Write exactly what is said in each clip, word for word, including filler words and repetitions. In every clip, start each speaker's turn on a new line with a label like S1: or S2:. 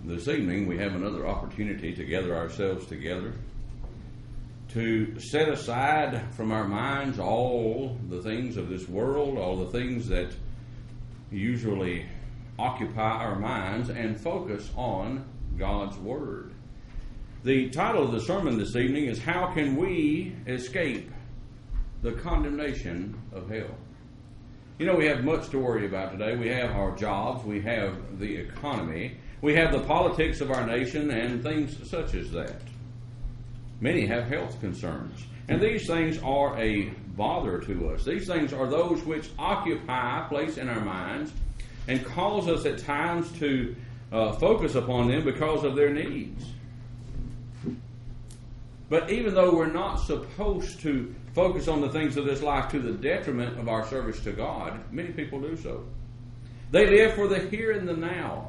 S1: This evening we have another opportunity to gather ourselves together, to set aside from our minds all the things of this world, all the things that usually occupy our minds, and focus on God's Word. The title of the sermon this evening is How Can We Escape the Condemnation of Hell? You know, we have much to worry about today. We have our jobs, we have the economy, we have the politics of our nation, and things such as that. Many have health concerns, and these things are a bother to us. These things are those which occupy a place in our minds and cause us at times to uh, focus upon them because of their needs. But even though we're not supposed to focus on the things of this life to the detriment of our service to God, many people do so. They live for the here and the now.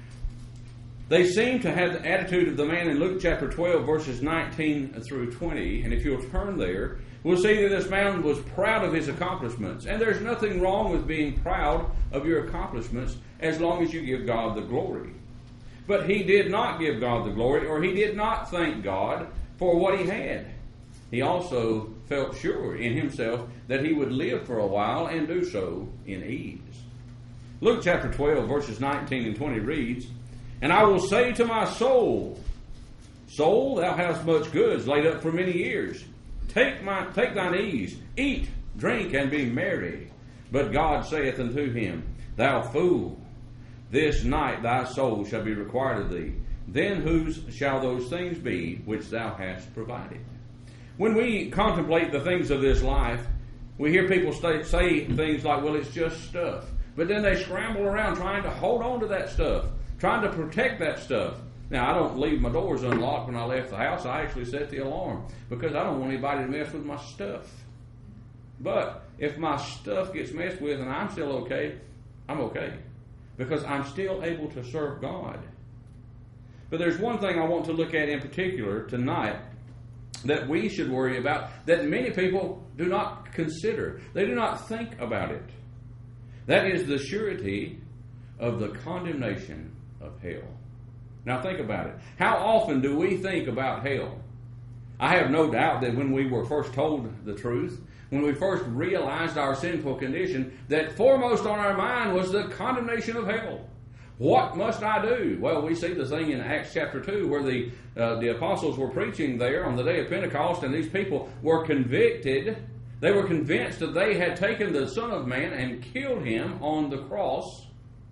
S1: They seem to have the attitude of the man in Luke chapter twelve, verses nineteen through twenty. And if you'll turn there, we'll see that this man was proud of his accomplishments. And there's nothing wrong with being proud of your accomplishments as long as you give God the glory. But he did not give God the glory, or he did not thank God for what he had. He also felt sure in himself that he would live for a while and do so in ease. Luke chapter twelve, verses nineteen and twenty reads, "And I will say to my soul, Soul, thou hast much goods laid up for many years. Take my take thine ease, eat, drink, and be merry. But God saith unto him, Thou fool, this night thy soul shall be required of thee. Then whose shall those things be which thou hast provided?" When we contemplate the things of this life, we hear people say, say things like, well, it's just stuff. But then they scramble around trying to hold on to that stuff, trying to protect that stuff. Now, I don't leave my doors unlocked when I left the house. I actually set the alarm because I don't want anybody to mess with my stuff. But if my stuff gets messed with and I'm still okay, I'm okay because I'm still able to serve God. But there's one thing I want to look at in particular tonight that we should worry about that many people do not consider. They do not think about it. That is the surety of the condemnation of hell. Now think about it. How often do we think about hell? I have no doubt that when we were first told the truth, when we first realized our sinful condition, that foremost on our mind was the condemnation of hell. What must I do? Well, we see the thing in Acts chapter two where the uh, the apostles were preaching there on the day of Pentecost, and these people were convicted. They were convinced that they had taken the Son of Man and killed him on the cross.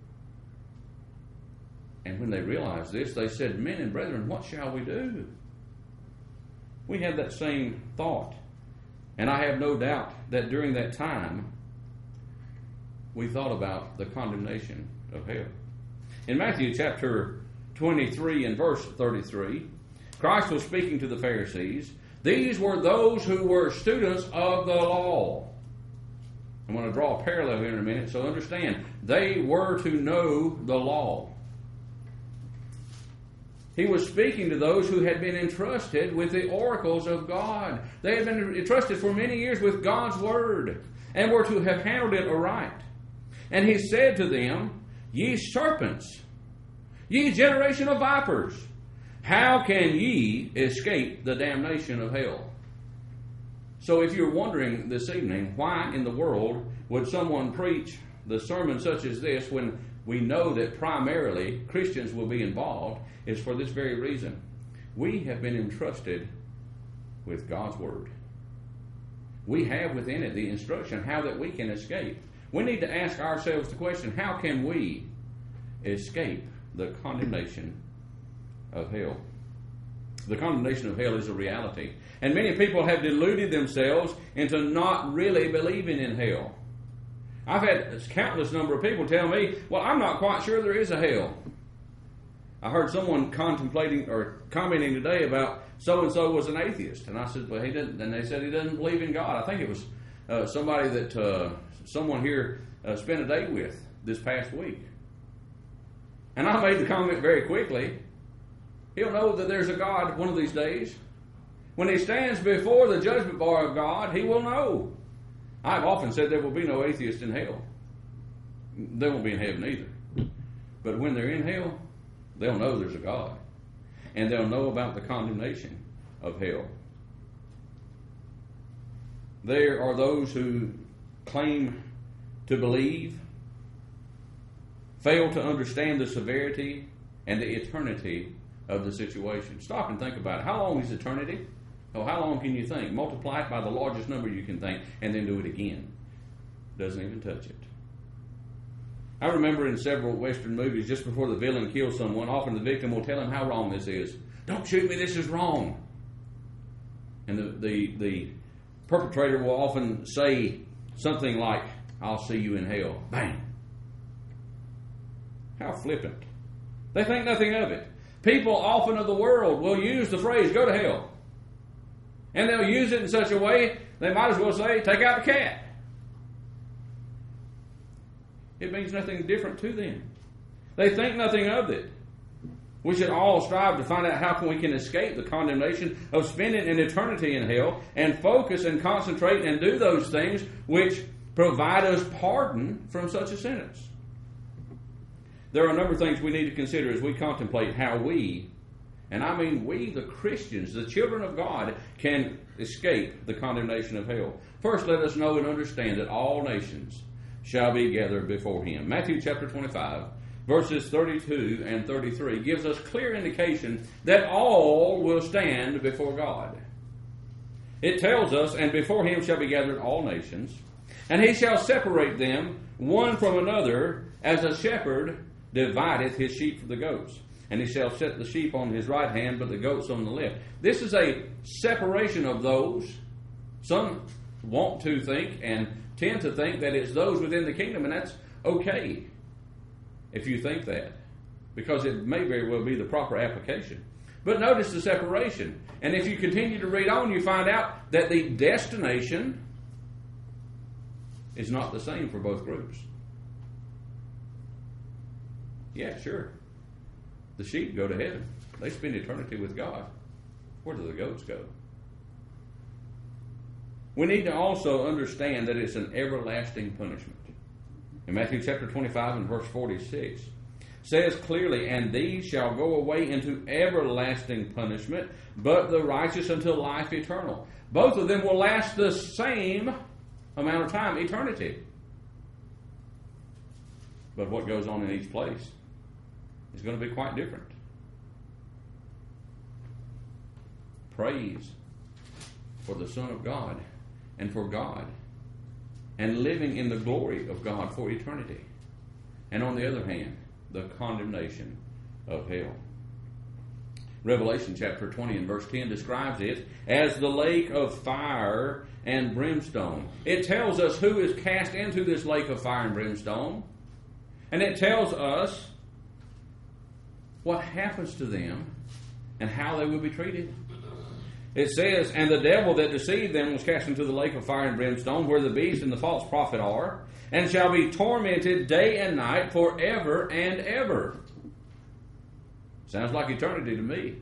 S1: And when they realized this, they said, "Men and brethren, what shall we do?" We had that same thought. And I have no doubt that during that time, we thought about the condemnation of hell. In Matthew chapter twenty-three and verse thirty-three, Christ was speaking to the Pharisees. These were those who were students of the law. I'm going to draw a parallel here in a minute, so understand. They were to know the law. He was speaking to those who had been entrusted with the oracles of God. They had been entrusted for many years with God's Word and were to have handled it aright. And he said to them, "Ye serpents, ye generation of vipers, how can ye escape the damnation of hell?" So if you're wondering this evening, why in the world would someone preach the sermon such as this when we know that primarily Christians will be involved, is for this very reason. We have been entrusted with God's Word. We have within it the instruction how that we can escape. We need to ask ourselves the question, how can we escape the condemnation of hell? The condemnation of hell is a reality. And many people have deluded themselves into not really believing in hell. I've had a countless number of people tell me, well, I'm not quite sure there is a hell. I heard someone contemplating or commenting today about so-and-so was an atheist. And I said, well, he didn't. And they said he doesn't believe in God. I think it was uh, somebody that uh, someone here uh, spent a day with this past week. And I made the comment very quickly. He'll know that there's a God one of these days. When he stands before the judgment bar of God, he will know. I've often said there will be no atheist in hell. They won't be in heaven either. But when they're in hell, They'll know there's a God. And they'll know about the condemnation of hell. There are those who claim to believe, fail to understand the severity and the eternity of the situation. Stop and think about it. How long is eternity? Oh, how long can you think? Multiply it by the largest number you can think, and then do it again. Doesn't even touch it. I remember in several Western movies, just before the villain kills someone, often the victim will tell him how wrong this is. Don't shoot me, this is wrong. And the, the, the perpetrator will often say something like, I'll see you in hell. Bang. How flippant. They think nothing of it. People often of the world will use the phrase, go to hell. And they'll use it in such a way, they might as well say, take out the cat. It means nothing different to them. They think nothing of it. We should all strive to find out how can we can escape the condemnation of spending an eternity in hell and focus and concentrate and do those things which provide us pardon from such a sentence. There are a number of things we need to consider as we contemplate how we, and I mean we, the Christians, the children of God, can escape the condemnation of hell. First, let us know and understand that all nations shall be gathered before Him. Matthew chapter twenty-five, verses thirty-two and thirty-three gives us clear indication that all will stand before God. It tells us, and before Him shall be gathered all nations, and He shall separate them one from another, as a shepherd divideth his sheep from the goats. And He shall set the sheep on His right hand, but the goats on the left. This is a separation of those. Some want to think and tend to think that it's those within the kingdom, and that's okay if you think that, because it may very well be the proper application. But notice the separation. And if you continue to read on, you find out that the destination is not the same for both groups. Yeah, sure. The sheep go to heaven. They spend eternity with God. Where do the goats go? We need to also understand that it's an everlasting punishment. In Matthew chapter twenty-five and verse forty-six, says clearly, and these shall go away into everlasting punishment, but the righteous unto life eternal. Both of them will last the same amount of time, eternity. But what goes on in each place is going to be quite different. Praise for the Son of God and for God, and living in the glory of God for eternity. And on the other hand, the condemnation of hell. Revelation chapter twenty and verse ten describes it as the lake of fire and brimstone. It tells us who is cast into this lake of fire and brimstone. And it tells us what happens to them and how they will be treated. It says, and the devil that deceived them was cast into the lake of fire and brimstone, where the beast and the false prophet are, and shall be tormented day and night forever and ever. Sounds like eternity to me.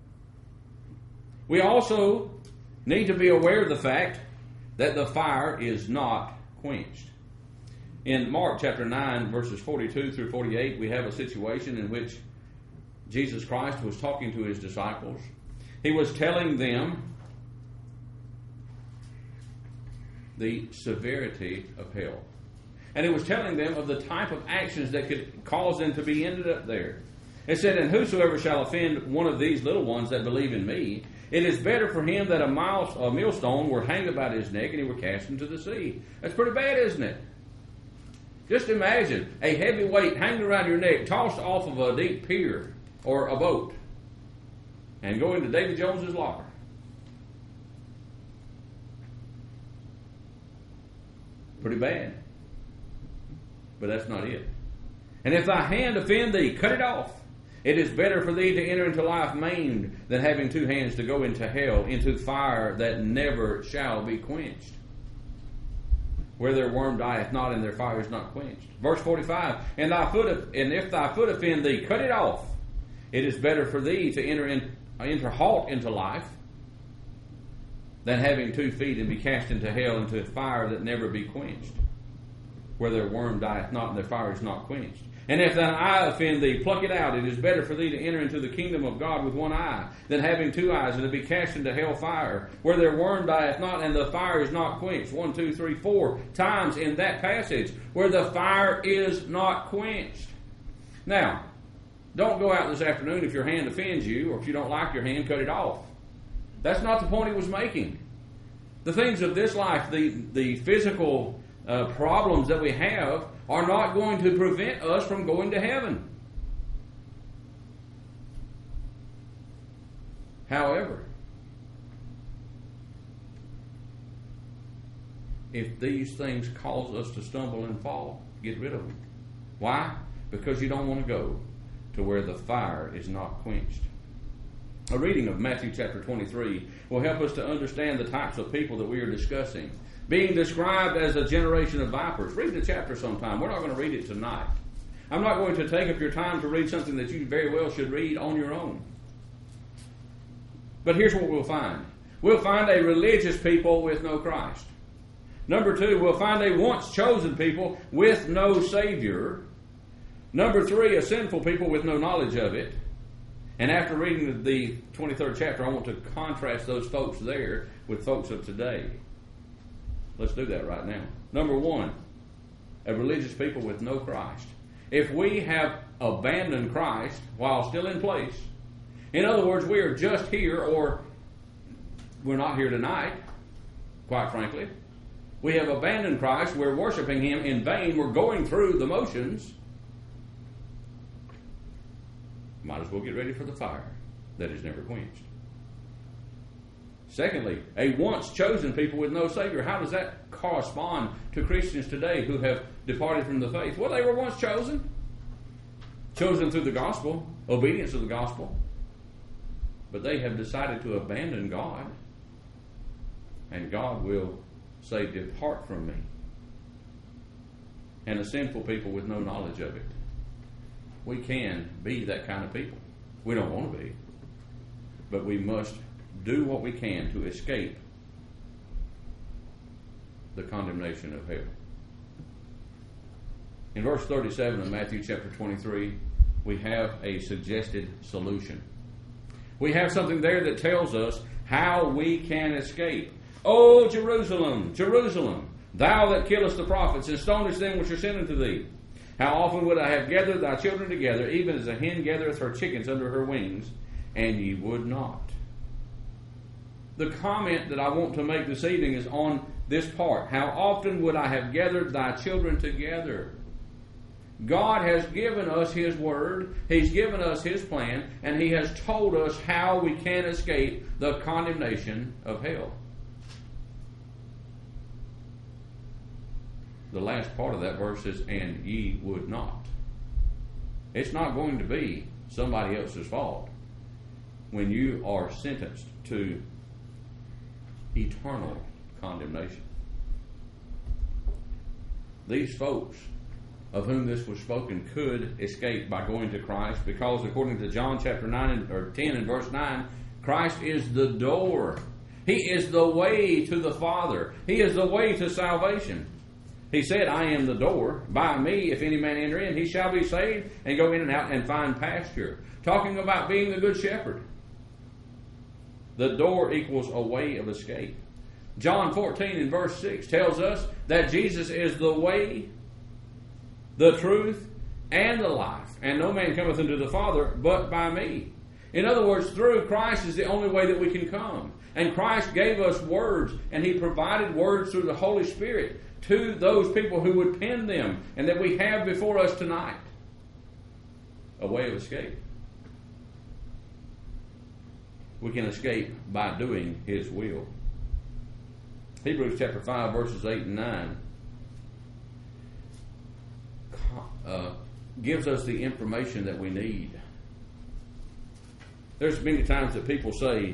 S1: We also need to be aware of the fact that the fire is not quenched. In Mark chapter nine, verses forty-two through forty-eight, we have a situation in which Jesus Christ was talking to His disciples. He was telling them the severity of hell. And He was telling them of the type of actions that could cause them to be ended up there. It said, and whosoever shall offend one of these little ones that believe in me, it is better for him that a, mile, a millstone were hanged about his neck and he were cast into the sea. That's pretty bad, isn't it? Just imagine a heavy weight hanging around your neck, tossed off of a deep pier or a boat, and go into Davy Jones's locker. Pretty bad. But that's not it. And if thy hand offend thee, cut it off. It is better for thee to enter into life maimed than having two hands to go into hell, into fire that never shall be quenched, where their worm dieth not and their fire is not quenched. Verse forty-five, and thy foot, and if thy foot offend thee, cut it off. It is better for thee to enter in, enter halt into life than having two feet and be cast into hell, into fire that never be quenched, where their worm dieth not and their fire is not quenched. And if thine eye offend thee, pluck it out. It is better for thee to enter into the kingdom of God with one eye, than having two eyes, and to be cast into hell fire, where their worm dieth not, and the fire is not quenched. One, two, three, four times in that passage, where the fire is not quenched. Now, don't go out this afternoon if your hand offends you, or if you don't like your hand, cut it off. That's not the point he was making. The things of this life, the, the physical uh, problems that we have, are not going to prevent us from going to heaven. However, if these things cause us to stumble and fall, get rid of them. Why? Because you don't want to go to where the fire is not quenched. A reading of Matthew chapter twenty-three will help us to understand the types of people that we are discussing. Being described as a generation of vipers. Read the chapter sometime. We're not going to read it tonight. I'm not going to take up your time to read something that you very well should read on your own. But here's what we'll find. We'll find a religious people with no Christ. Number two, we'll find a once chosen people with no Savior. Number three, a sinful people with no knowledge of it. And after reading the twenty-third chapter, I want to contrast those folks there with folks of today. Let's do that right now. Number one, a religious people with no Christ. If we have abandoned Christ while still in place, in other words, we are just here, or we're not here tonight, quite frankly. We have abandoned Christ. We're worshiping Him in vain. We're going through the motions. Might as well get ready for the fire that is never quenched. Secondly, a once chosen people with no Savior. How does that correspond to Christians today who have departed from the faith? Well, they were once chosen. Chosen through the gospel, obedience to the gospel. But they have decided to abandon God. And God will say, depart from me. And a sinful people with no knowledge of it. We can be that kind of people. We don't want to be. But we must do what we can to escape the condemnation of hell. In verse thirty-seven of Matthew chapter twenty-three, we have a suggested solution. We have something there that tells us how we can escape. O Jerusalem, Jerusalem, thou that killest the prophets and stonest them which are sent unto thee, how often would I have gathered thy children together, even as a hen gathereth her chickens under her wings, and ye would not. The comment that I want to make this evening is on this part. How often would I have gathered thy children together? God has given us His Word, He's given us His plan, and He has told us how we can escape the condemnation of hell. The last part of that verse is, and ye would not. It's not going to be somebody else's fault when you are sentenced to eternal condemnation. These folks of whom this was spoken could escape by going to Christ, because according to John chapter nine or ten and verse nine, Christ is the door. He is the way to the Father. He is the way to salvation. He said, I am the door. By me, if any man enter in, he shall be saved and go in and out and find pasture. Talking about being the good shepherd. The door equals a way of escape. John fourteen and verse six tells us that Jesus is the way, the truth, and the life. And no man cometh unto the Father but by me. In other words, through Christ is the only way that we can come. And Christ gave us words, and He provided words through the Holy Spirit to those people who would pen them, and that we have before us tonight. A way of escape. We can escape by doing His will. Hebrews chapter five verses eight and nine uh, gives us the information that we need. There's many times that people say,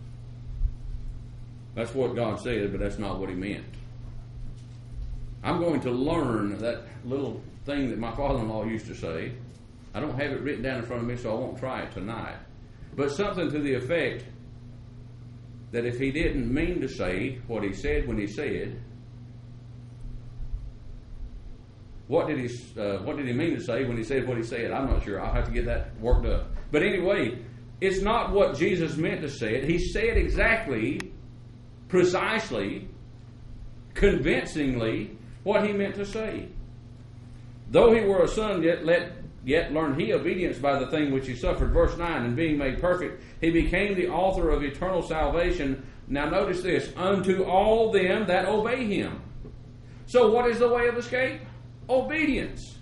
S1: that's what God said, but that's not what He meant. I'm going to learn that little thing that my father-in-law used to say. I don't have it written down in front of me, so I won't try it tonight. But something to the effect that if he didn't mean to say what he said when he said, what did he uh, what did he mean to say when he said what he said? I'm not sure. I'll have to get that worked up. But anyway, it's not what Jesus meant to say it. He said exactly, precisely, convincingly what he meant to say. Though he were a son, yet let yet learned he obedience by the thing which he suffered. Verse nine, and being made perfect, he became the author of eternal salvation. Now notice this, unto all them that obey him. So what is the way of escape? Obedience.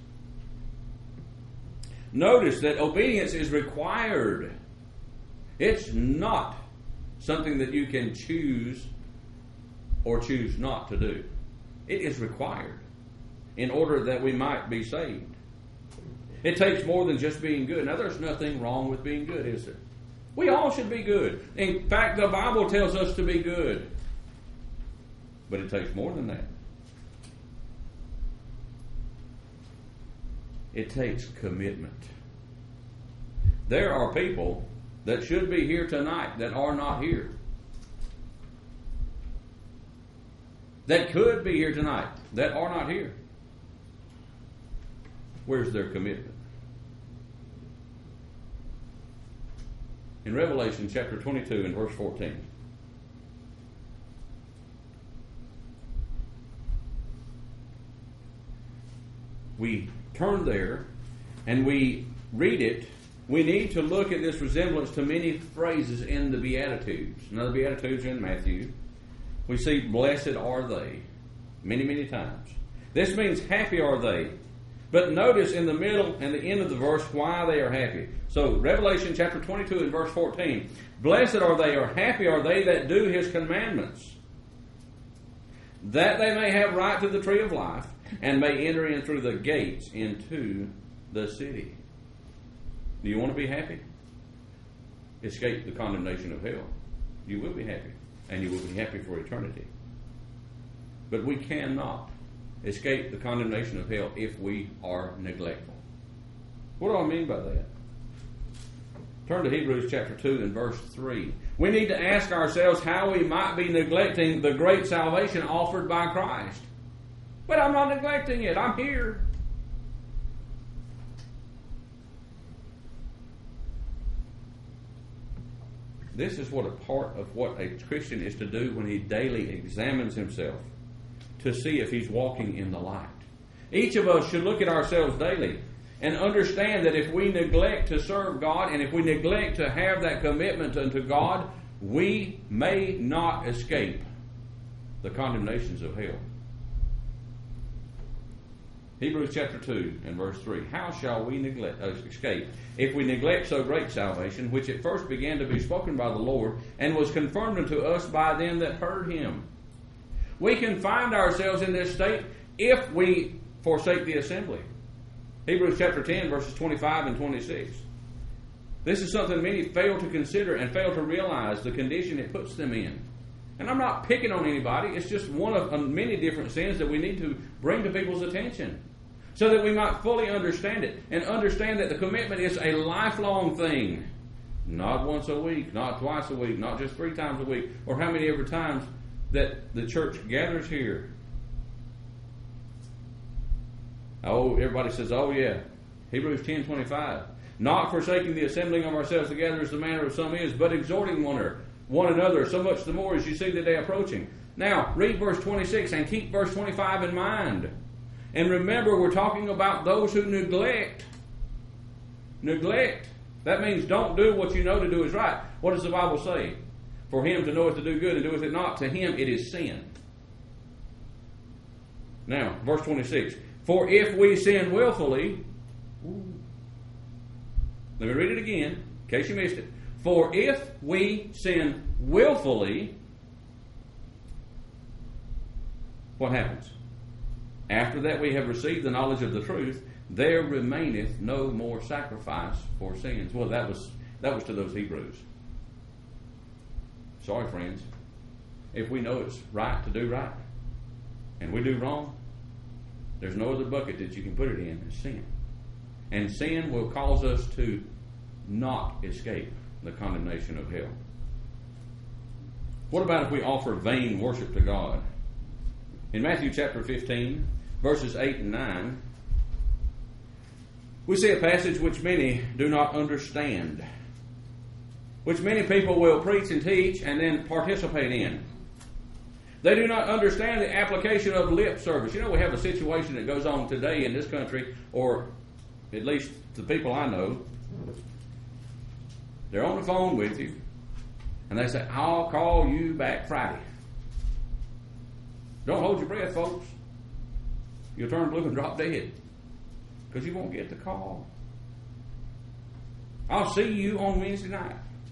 S1: Notice that obedience is required. It's not something that you can choose or choose not to do. It is required in order that we might be saved. It takes more than just being good. Now, there's nothing wrong with being good, is there? We all should be good. In fact, the Bible tells us to be good. But it takes more than that. It takes commitment. There are people that should be here tonight that are not here. That could be here tonight that are not here. Where's their commitment? In Revelation chapter twenty-two and verse fourteen. We turn there and we read it. We need to look at this resemblance to many phrases in the Beatitudes. Now, the Beatitudes are in Matthew. We see, blessed are they, many, many times. This means happy are they. But notice in the middle and the end of the verse why they are happy. So, Revelation chapter twenty-two and verse fourteen. Blessed are they, or happy are they that do his commandments, that they may have right to the tree of life, and may enter in through the gates into the city. Do you want to be happy? Escape the condemnation of hell. You will be happy, and you will be happy for eternity. But we cannot escape the condemnation of hell if we are neglectful. What do I mean by that? Turn to Hebrews chapter two and verse three. We need to ask ourselves how we might be neglecting the great salvation offered by Christ. But I'm not neglecting it. I'm here. This is what a part of what a Christian is to do when he daily examines himself to see if he's walking in the light. Each of us should look at ourselves daily and understand that if we neglect to serve God and if we neglect to have that commitment unto God, we may not escape the condemnations of hell. Hebrews chapter two and verse three. How shall we neglect, uh, escape if we neglect so great salvation, which at first began to be spoken by the Lord, and was confirmed unto us by them that heard him? We can find ourselves in this state if we forsake the assembly. Hebrews chapter ten, verses twenty-five and twenty-six. This is something many fail to consider and fail to realize the condition it puts them in. And I'm not picking on anybody. It's just one of many different sins that we need to bring to people's attention so that we might fully understand it and understand that the commitment is a lifelong thing. Not once a week, not twice a week, not just three times a week, or how many ever times that the church gathers here. Oh, everybody says, oh yeah, Hebrews ten twenty-five. Not forsaking the assembling of ourselves together as the manner of some is, but exhorting one another, one another, so much the more as you see the day approaching. Now, read verse twenty-six and keep verse twenty-five in mind. And remember, we're talking about those who neglect. Neglect. That means don't do what you know to do is right. What does the Bible say? For him to knoweth to do good and doeth it not, to him it is sin. Now, verse twenty-six. For if we sin willfully, let me read it again, in case you missed it. For if we sin willfully, what happens? After that we have received the knowledge of the truth, there remaineth no more sacrifice for sins. Well, that was that was to those Hebrews. Sorry, friends. If we know it's right to do right, and we do wrong, there's no other bucket that you can put it in than sin. And sin will cause us to not escape the condemnation of hell. What about if we offer vain worship to God? In Matthew chapter fifteen, verses eight and nine, We see a passage which many do not understand, which many people will preach and teach and then participate in. They do not understand the application of lip service. You know, we have a situation that goes on today in this country, or at least the people I know. They're on the phone with you, and they say, I'll call you back Friday. Don't hold your breath, folks. You'll turn blue and drop dead, because you won't get the call. I'll see you on Wednesday night.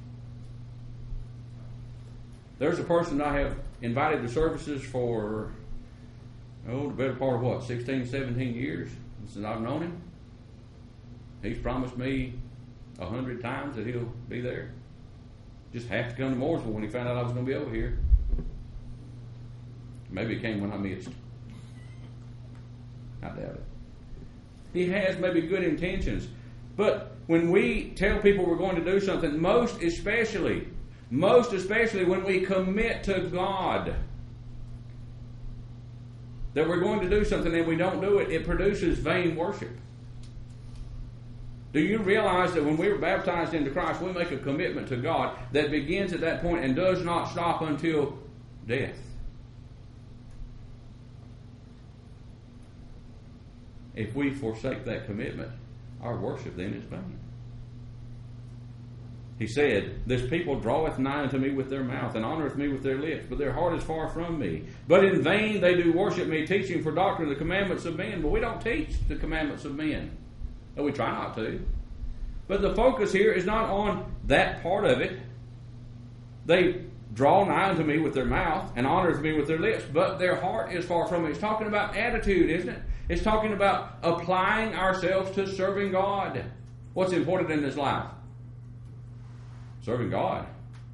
S1: There's a person I have invited to services for, oh, the better part of what, sixteen, seventeen years since I've known him. He's promised me a hundred times that he'll be there. Just have to come to Mooresville when he found out I was going to be over here. Maybe it came when I missed. I doubt it. He has maybe good intentions. But when we tell people we're going to do something, most especially, most especially when we commit to God that we're going to do something and we don't do it, it produces vain worship. Do you realize that when we were baptized into Christ, we make a commitment to God that begins at that point and does not stop until death? If we forsake that commitment, our worship then is vain. He said, This people draweth nigh unto me with their mouth, and honoreth me with their lips, but their heart is far from me. But in vain they do worship me, teaching for doctrine the commandments of men. But we don't teach the commandments of men. And we try not to. But the focus here is not on that part of it. They draw nigh unto me with their mouth, and honoreth me with their lips, but their heart is far from me. It's talking about attitude, isn't it? It's talking about applying ourselves to serving God. What's important in this life? Serving God.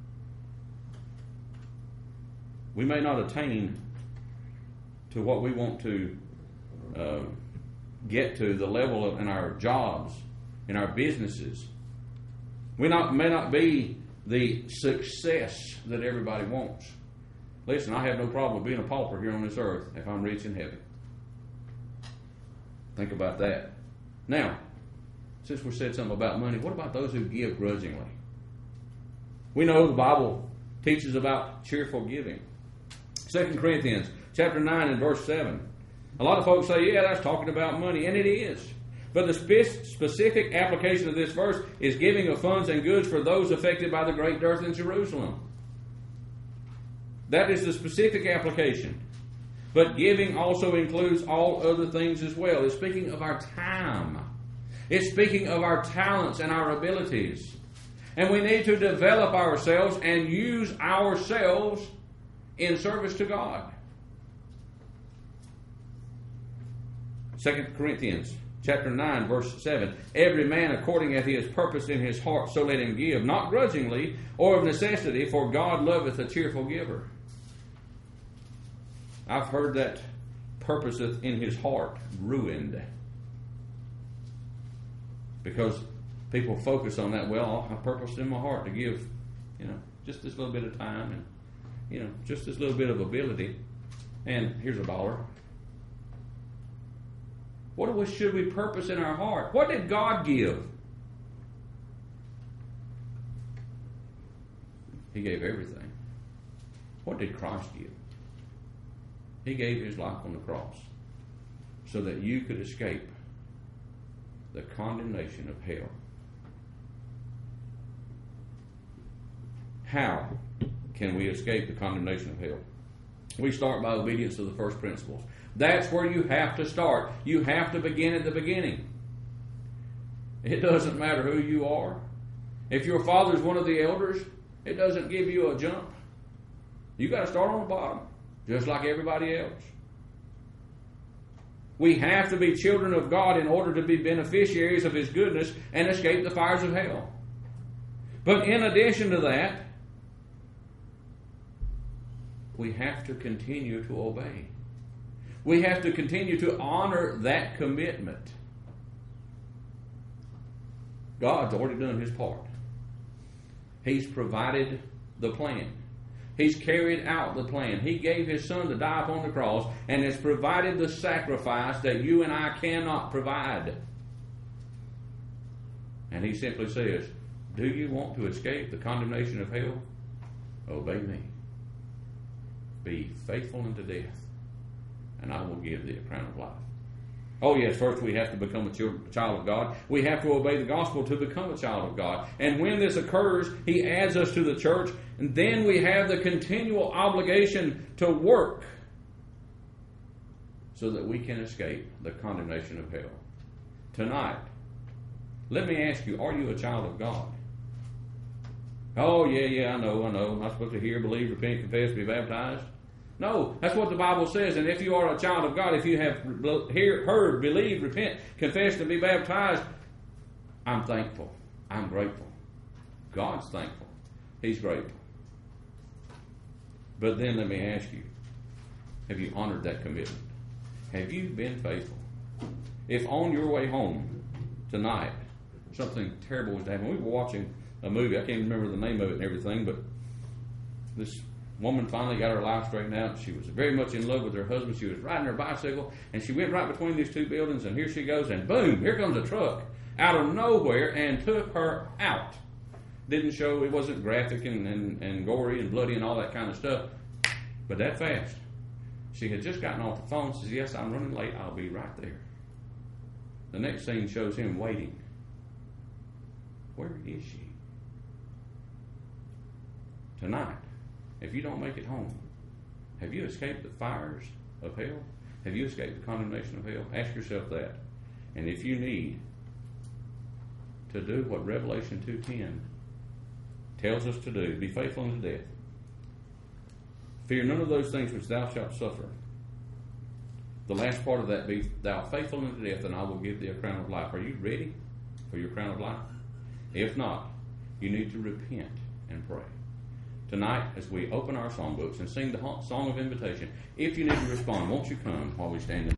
S1: We may not attain to what we want to uh, get to, the level of in our jobs, in our businesses. We not may not be the success that everybody wants. Listen, I have no problem with being a pauper here on this earth if I'm rich in heaven. Think about that. Now, since we said something about money, what about those who give grudgingly? We know the Bible teaches about cheerful giving. Second Corinthians chapter nine and verse seven. A lot of folks say, yeah, that's talking about money, and it is. But the spe- specific application of this verse is giving of funds and goods for those affected by the great dearth in Jerusalem. That is the specific application. But giving also includes all other things as well. It's speaking of our time. It's speaking of our talents and our abilities. And we need to develop ourselves and use ourselves in service to God. Second Corinthians chapter nine, verse seven. Every man according as he has purposed in his heart, so let him give, not grudgingly or of necessity, for God loveth a cheerful giver. I've heard that purposeth in his heart ruined. Because people focus on that. Well, I purposed in my heart to give, you know, just this little bit of time and, you know, just this little bit of ability. And here's a dollar. What should we purpose in our heart? What did God give? He gave everything. What did Christ give? He gave his life on the cross so that you could escape the condemnation of hell. How can we escape the condemnation of hell? We start by obedience to the first principles. That's where you have to start. You have to begin at the beginning. It doesn't matter who you are. If your father's one of the elders, it doesn't give you a jump. You got to start on the bottom, just like everybody else. We have to be children of God in order to be beneficiaries of his goodness and escape the fires of hell. But in addition to that, we have to continue to obey. We have to continue to honor that commitment. God's already done his part. He's provided the plan. He's carried out the plan. He gave his son to die upon the cross and has provided the sacrifice that you and I cannot provide. And he simply says, do you want to escape the condemnation of hell? Obey me. Be faithful unto death, and I will give thee a crown of life. Oh yes, first we have to become a child of God. We have to obey the gospel to become a child of God. And when this occurs, he adds us to the church, and then we have the continual obligation to work so that we can escape the condemnation of hell. Tonight, let me ask you, are you a child of God? Oh, yeah, yeah, I know, I know. I'm supposed to hear, believe, repent, confess, be baptized. No, that's what the Bible says. And if you are a child of God, if you have hear, heard, believed, repent, confessed, and be baptized, I'm thankful. I'm grateful. God's thankful. He's grateful. But then let me ask you, have you honored that commitment? Have you been faithful? If on your way home tonight, something terrible was to happen. We were watching a movie. I can't remember the name of it and everything, but this woman finally got her life straightened out. She was very much in love with her husband. She was riding her bicycle, and she went right between these two buildings, and here she goes, and boom, here comes a truck out of nowhere and took her out. Didn't show, it wasn't graphic and, and, and gory and bloody and all that kind of stuff, but that fast. She had just gotten off the phone, says, yes, I'm running late, I'll be right there. The next scene shows him waiting. Where is she? Tonight, if you don't make it home, have you escaped the fires of hell? Have you escaped the condemnation of hell? Ask yourself that. And if you need to do what Revelation two ten tells us to do, be faithful unto death. Fear none of those things which thou shalt suffer. The last part of that, be thou faithful unto death, and I will give thee a crown of life. Are you ready for your crown of life? If not, you need to repent and pray. Tonight, as we open our songbooks and sing the song of invitation, if you need to respond, won't you come while we stand in